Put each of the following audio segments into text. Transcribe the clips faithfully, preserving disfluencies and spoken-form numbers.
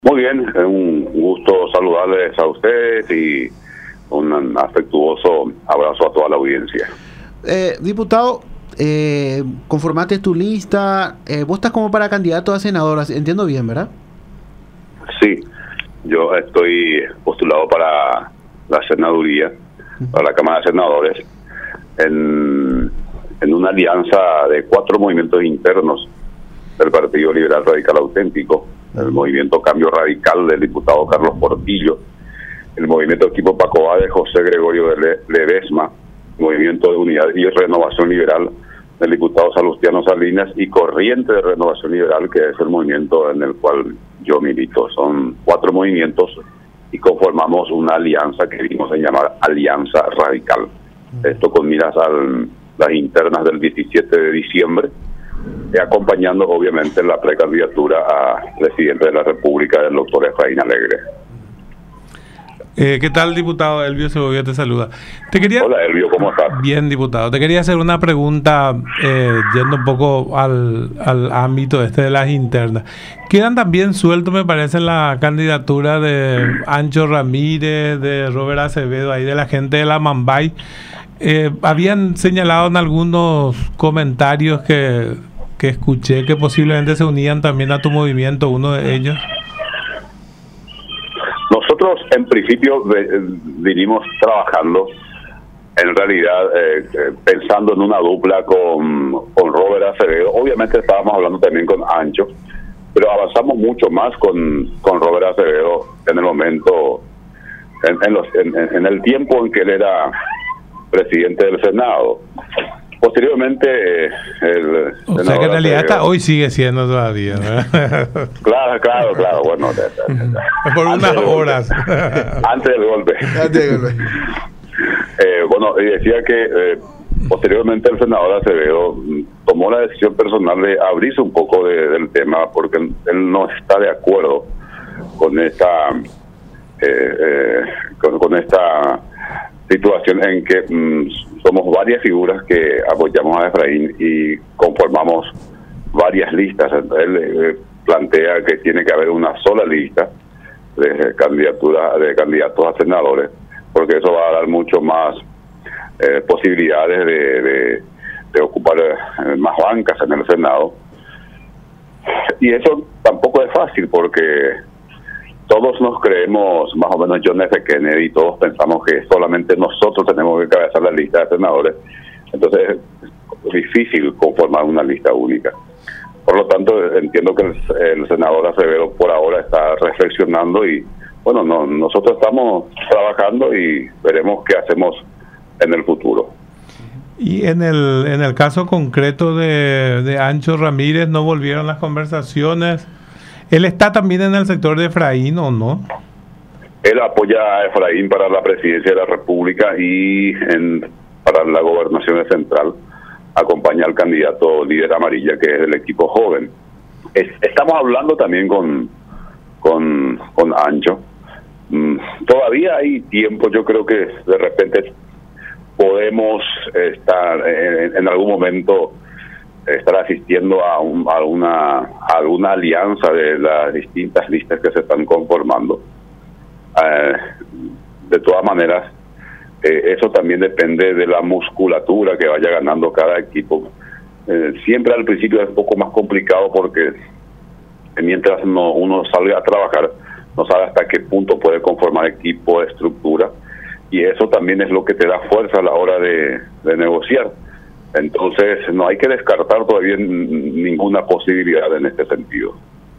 Muy bien, es un gusto saludarles a ustedes y un afectuoso abrazo a toda la audiencia. Eh, diputado, eh, conformaste tu lista, eh, vos estás como para candidato a senador, entiendo bien, ¿verdad? Sí, yo estoy postulado para la senaduría, para la Cámara de Senadores, en, en una alianza de cuatro movimientos internos del Partido Liberal Radical Auténtico, el movimiento Cambio Radical del diputado Carlos Portillo, el movimiento Equipo Pacobá de José Gregorio de Le Ledesma, movimiento de Unidad y Renovación Liberal del diputado Salustiano Salinas y Corriente de Renovación Liberal, que es el movimiento en el cual yo milito. Son cuatro movimientos y conformamos una alianza que dimos en llamar Alianza Radical. Esto con miras a las internas del diecisiete de diciembre, y acompañando obviamente la precandidatura a presidente de la República del doctor Efraín Alegre. Eh, ¿Qué tal, diputado? Elvio Segovia te saluda. Te quería... Hola, Elvio, ¿cómo estás? Bien, diputado. Te quería hacer una pregunta, eh, yendo un poco al, al ámbito este de las internas. Quedan también sueltos, me parece, la candidatura de Ancho Ramírez, de Robert Acevedo, ahí de la gente de la Mambay. Eh, habían señalado en algunos comentarios que, que escuché que posiblemente se unían también a tu movimiento, uno de ellos. Nosotros en principio vinimos trabajando en realidad eh, pensando en una dupla con, con Robert Acevedo. Obviamente estábamos hablando también con Ancho, pero avanzamos mucho más con, con Robert Acevedo en el momento, en, en, los, en, en el tiempo en que él era presidente del Senado. Posteriormente, el o sea que en realidad hasta hoy sigue siendo todavía, ¿verdad? Claro, claro, claro. Bueno, por unas horas. Antes del golpe. Antes del golpe. eh, bueno, y decía que eh, posteriormente el senador Acevedo tomó la decisión personal de abrirse un poco de, del tema porque él no está de acuerdo con esta, eh, eh, con, con esta situación en que mmm, somos varias figuras que apoyamos a Efraín y conformamos varias listas. Él eh, plantea que tiene que haber una sola lista de candidaturas de candidatos a senadores, porque eso va a dar mucho más eh, posibilidades de, de, de ocupar eh, más bancas en el Senado. Y eso tampoco es fácil, porque todos nos creemos más o menos John F. Kennedy y todos pensamos que solamente nosotros tenemos que encabezar la lista de senadores. Entonces es difícil conformar una lista única. Por lo tanto, entiendo que el, el senador Acevedo por ahora está reflexionando y bueno, no, nosotros estamos trabajando y veremos qué hacemos en el futuro. Y en el en el caso concreto de, de Ancho Ramírez, ¿no volvieron las conversaciones? ¿Él está también en el sector de Efraín o no? Él apoya a Efraín para la presidencia de la República y en, para la gobernación central acompaña al candidato líder amarilla, que es del equipo joven. Es, estamos hablando también con, con, con Ancho. Mm, todavía hay tiempo, yo creo que de repente podemos estar en, en algún momento estar asistiendo a, un, a, una, a alguna alianza de las distintas listas que se están conformando. Eh, de todas maneras, eh, eso también depende de la musculatura que vaya ganando cada equipo. Eh, siempre al principio es un poco más complicado porque mientras no, uno salga a trabajar, no sabe hasta qué punto puede conformar equipo, estructura, y eso también es lo que te da fuerza a la hora de, de negociar. Entonces, no hay que descartar todavía ninguna posibilidad en este sentido.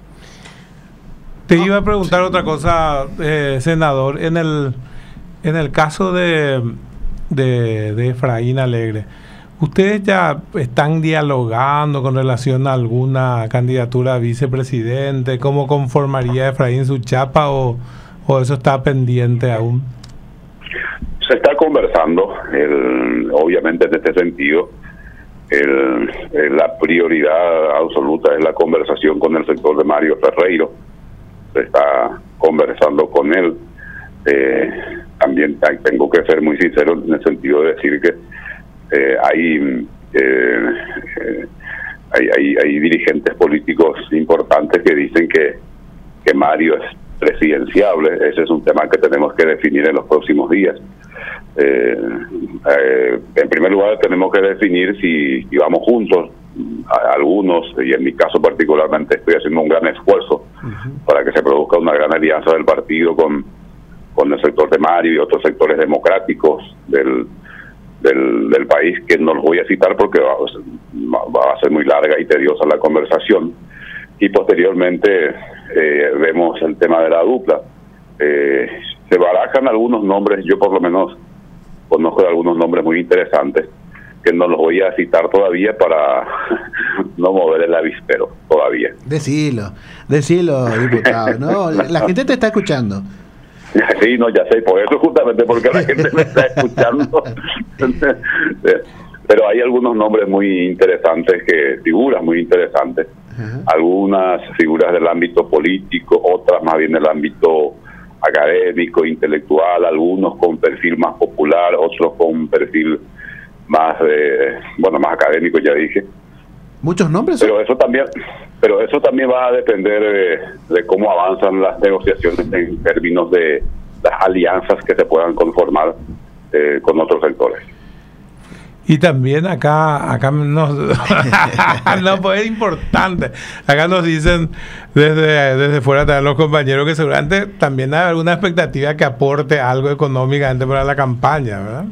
Te iba a preguntar otra cosa, eh, senador. En el en el caso de, de, de Efraín Alegre, ¿ustedes ya están dialogando con relación a alguna candidatura a vicepresidente? ¿Cómo conformaría Efraín su chapa o, o eso está pendiente aún? Se está conversando, el, obviamente en este sentido. El, el, la prioridad absoluta es la conversación con el sector de Mario Ferreiro. Se está conversando con él. Eh, también tengo que ser muy sincero en el sentido de decir que eh, hay, eh, eh, hay, hay hay dirigentes políticos importantes que dicen que que Mario es presidenciable. Ese es un tema que tenemos que definir en los próximos días. Eh, eh, en primer lugar, tenemos que definir si, si vamos juntos, a, algunos, y en mi caso particularmente estoy haciendo un gran esfuerzo uh-huh. para que se produzca una gran alianza del partido con, con el sector de Mario y otros sectores democráticos del, del, del país, que no los voy a citar porque va, va a ser muy larga y tediosa la conversación. Y posteriormente eh, vemos el tema de la dupla. Eh, se barajan algunos nombres, yo por lo menos conozco de algunos nombres muy interesantes, que no los voy a citar todavía para no mover el avispero todavía. Decilo, decilo, diputado. No, la gente te está escuchando. Sí, no, ya sé, por eso justamente porque la gente me está escuchando. Pero hay algunos nombres muy interesantes, que figuras muy interesantes. Uh-huh. Algunas figuras del ámbito político, otras más bien del ámbito académico, intelectual, algunos con perfil más popular, otros con un perfil más, eh, bueno, más académico, ya dije. Muchos nombres. Pero eso también, pero eso también va a depender de, de cómo avanzan las negociaciones en términos de las alianzas que se puedan conformar eh, con otros sectores. Y también acá, acá nos, no, pues es importante. Acá nos dicen desde, desde fuera también los compañeros que seguramente también hay alguna expectativa que aporte algo económicamente para la campaña, ¿verdad?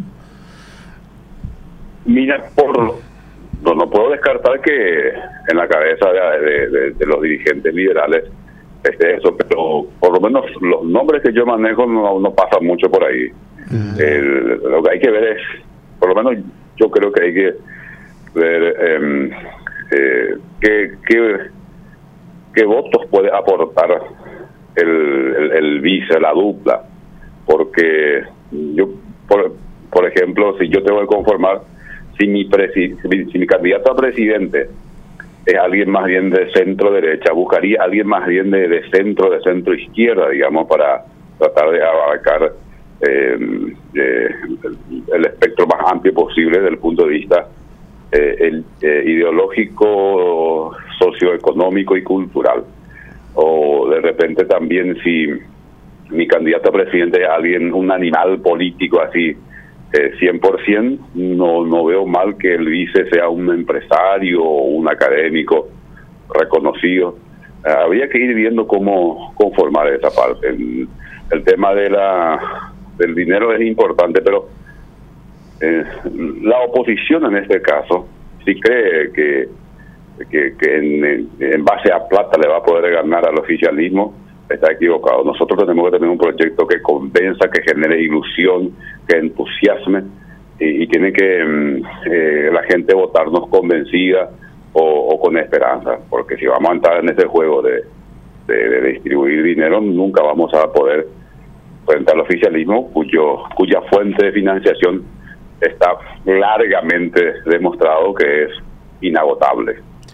Mira, por no, no puedo descartar que en la cabeza de, de, de, de los dirigentes liberales esté eso, pero por lo menos los nombres que yo manejo no, no pasan mucho por ahí. Uh-huh. El, lo que hay que ver es, por lo menos yo creo que hay que ver eh, eh, qué, qué, qué votos puede aportar el, el, el vice, la dupla, porque yo, por, por ejemplo, si yo tengo que conformar, si mi, presi, si, mi, si mi candidato a presidente es alguien más bien de centro derecha, buscaría a alguien más bien de, de centro, de centro izquierda, digamos, para tratar de abarcar Eh, eh, el, el espectro más amplio posible desde el punto de vista eh, el, eh, ideológico, socioeconómico y cultural. O de repente también si mi candidato a presidente es alguien, un animal político así, eh, cien por ciento, no, no veo mal que el vice sea un empresario o un académico reconocido. Eh, habría que ir viendo cómo conformar esa parte. El, el tema de la del dinero es importante, pero eh, la oposición en este caso sí cree que, que, que en, en base a plata le va a poder ganar al oficialismo. Está equivocado. Nosotros tenemos que tener un proyecto que convenza, que genere ilusión, que entusiasme, y, y tiene que eh, la gente votarnos convencida o, o con esperanza, porque si vamos a entrar en ese juego de, de, de distribuir dinero, nunca vamos a poder frente al oficialismo, cuyo cuya fuente de financiación está largamente demostrado que es inagotable.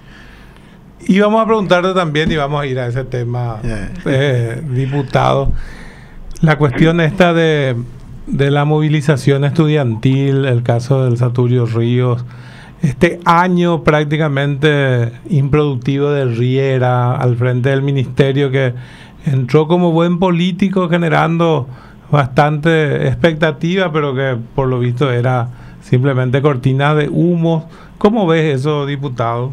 Y vamos a preguntarte también, y vamos a ir a ese tema, eh, diputado, la cuestión esta de, de la movilización estudiantil, el caso del Saturio Ríos, este año prácticamente improductivo de Riera al frente del ministerio, que entró como buen político generando bastante expectativa, pero que por lo visto era simplemente cortina de humo. ¿Cómo ves eso, diputado?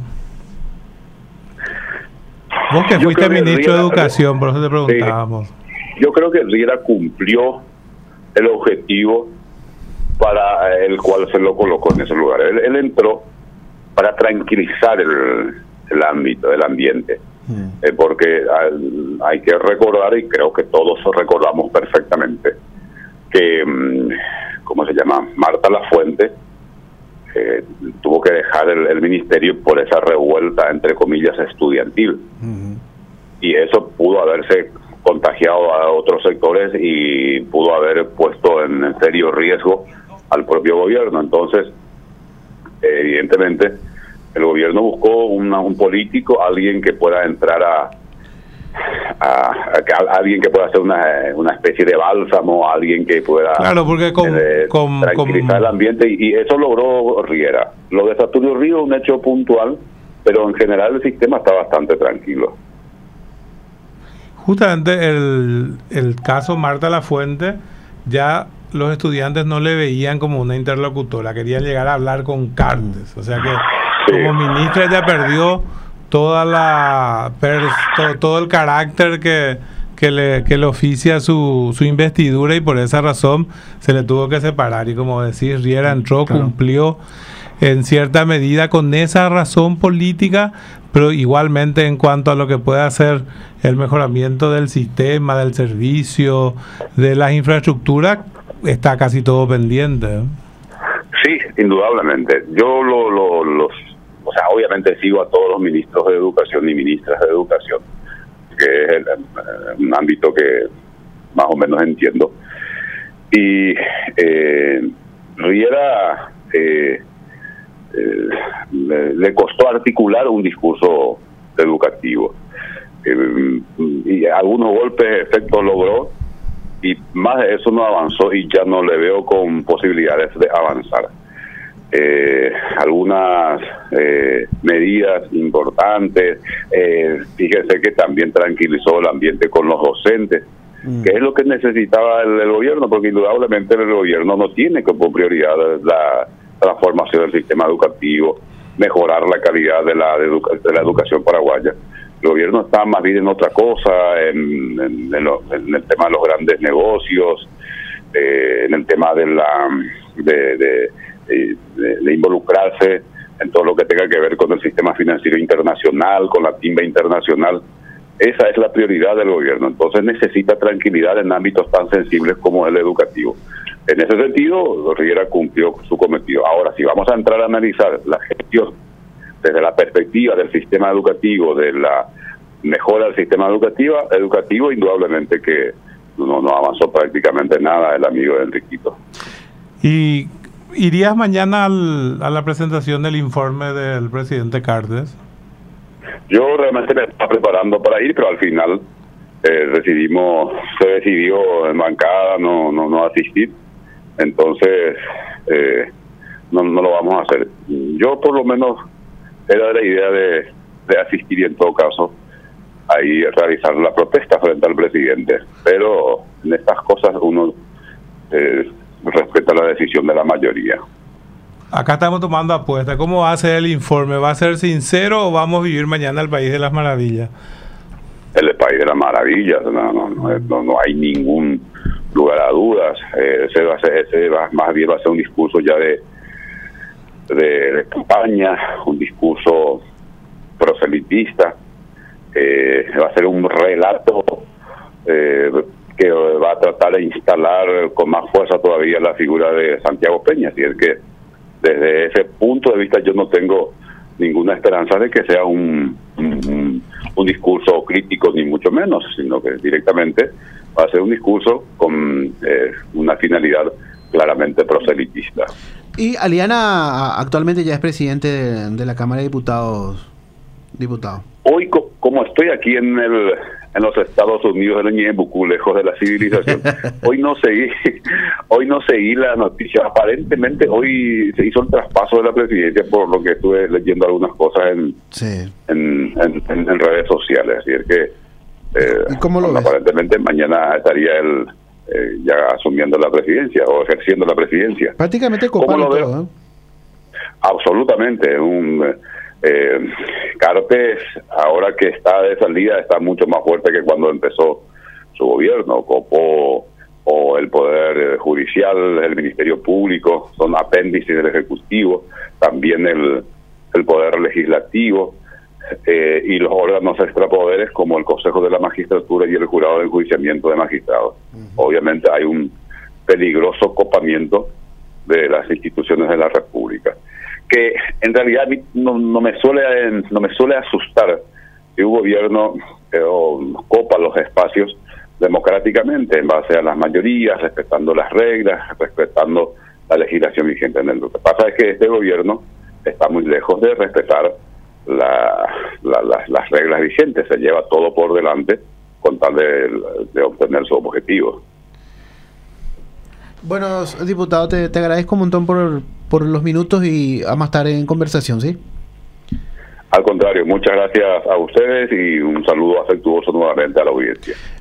Vos que yo fuiste ministro Riera, de Educación, por eso te preguntábamos. Sí, yo creo que Riera cumplió el objetivo para el cual se lo colocó en ese lugar. Él, él entró para tranquilizar el, el ámbito, el ambiente. Eh, porque hay, hay que recordar, y creo que todos recordamos perfectamente, que, ¿cómo se llama? Marta Lafuente eh, tuvo que dejar el, el ministerio por esa revuelta, entre comillas, estudiantil. Uh-huh. Y eso pudo haberse contagiado a otros sectores y pudo haber puesto en serio riesgo al propio gobierno. Entonces, eh, evidentemente, el gobierno buscó una, un político, alguien que pueda entrar a, a, a, a alguien que pueda hacer una, una especie de bálsamo, alguien que pueda claro, porque con, eh, con, tranquilizar con... el ambiente, y, y eso logró Riera. Lo de Saturio Ríos es un hecho puntual, pero en general el sistema está bastante tranquilo. Justamente el, el caso Marta Lafuente, ya los estudiantes no le veían como una interlocutora, querían llegar a hablar con Cartes. O sea que sí, como ministra ya perdió toda la todo, todo el carácter que, que, le, que le oficia su, su investidura, y por esa razón se le tuvo que separar. Y como decís, Riera entró, claro, cumplió en cierta medida con esa razón política, pero igualmente en cuanto a lo que puede hacer el mejoramiento del sistema, del servicio, de las infraestructuras, está casi todo pendiente, ¿eh? Sí, indudablemente. Yo lo, lo, los, o sea, obviamente sigo a todos los ministros de educación y ministras de educación, que es el, un ámbito que más o menos entiendo. Y eh, Riera eh, eh, le, le costó articular un discurso educativo. Eh, y algunos golpes, efectos logró, y más de eso no avanzó, y ya no le veo con posibilidades de avanzar. Eh, algunas eh, medidas importantes, eh, fíjense que también tranquilizó el ambiente con los docentes, mm. que es lo que necesitaba el, el gobierno, porque indudablemente el gobierno no tiene como prioridad la transformación del sistema educativo, mejorar la calidad de la, de, educa- de la educación paraguaya. El gobierno está más bien en otra cosa, en, en, en, lo, en el tema de los grandes negocios, eh, en el tema de la de, de, de, de involucrarse en todo lo que tenga que ver con el sistema financiero internacional, con la timba internacional. Esa es la prioridad del gobierno. Entonces necesita tranquilidad en ámbitos tan sensibles como el educativo. En ese sentido, Riera cumplió su cometido. Ahora, si vamos a entrar a analizar la gestión desde la perspectiva del sistema educativo, de la mejora del sistema educativo, educativo indudablemente que no, no avanzó prácticamente nada el amigo de Enriquito. ¿Y irías mañana al, a la presentación del informe del presidente Cartes? Yo realmente me estaba preparando para ir, pero al final eh, decidimos, se decidió en bancada no, no, no asistir, entonces eh, no, no lo vamos a hacer. Yo por lo menos era de la idea de, de asistir, y en todo caso ahí realizar la protesta frente al presidente, pero en estas cosas uno eh, respeta la decisión de la mayoría. Acá estamos tomando apuesta. ¿Cómo va a ser el informe? ¿Va a ser sincero o vamos a vivir mañana el país de las maravillas? El país de las maravillas, no, no, no, no, no hay ningún lugar a dudas. Eh, ese va a ser, ese va, más bien va a ser un discurso ya de De, de campaña, un discurso proselitista, eh, va a ser un relato eh, que va a tratar de instalar con más fuerza todavía la figura de Santiago Peña. Así es que desde ese punto de vista yo no tengo ninguna esperanza de que sea un, un, un discurso crítico, ni mucho menos, sino que directamente va a ser un discurso con eh, una finalidad claramente proselitista. Y Aliana actualmente ya es presidente de, de la Cámara de Diputados. Diputado. Hoy, co- como estoy aquí en el en los Estados Unidos, en Ñebucú, lejos de la civilización, hoy no seguí hoy no seguí la noticia. Aparentemente hoy se hizo el traspaso de la presidencia, por lo que estuve leyendo algunas cosas en sí. en, en, en, en redes sociales. Así es que eh, ¿Y cómo lo ves? Aparentemente mañana estaría él eh, ya asumiendo la presidencia o ejerciendo la presidencia. Prácticamente copado todo, ¿eh? Absolutamente. Un eh, Cartes, ahora que está de salida, está mucho más fuerte que cuando empezó su gobierno. Copó o el Poder Judicial, el Ministerio Público, son apéndices del Ejecutivo, también el, el Poder Legislativo, eh, y los órganos extrapoderes como el Consejo de la Magistratura y el Jurado de Enjuiciamiento de Magistrados. Uh-huh. Obviamente hay un peligroso copamiento de las instituciones de la República, que en realidad no, no me suele no me suele asustar que un gobierno eh, copa los espacios democráticamente en base a las mayorías, respetando las reglas, respetando la legislación vigente en el Lo que pasa es que este gobierno está muy lejos de respetar la, la, la, las reglas vigentes, se lleva todo por delante con tal de, de obtener su objetivo. Bueno, diputado, te, te agradezco un montón por, por los minutos y a más tarde en conversación, ¿sí? Al contrario. contrario, muchas gracias a ustedes y un saludo afectuoso nuevamente a la audiencia.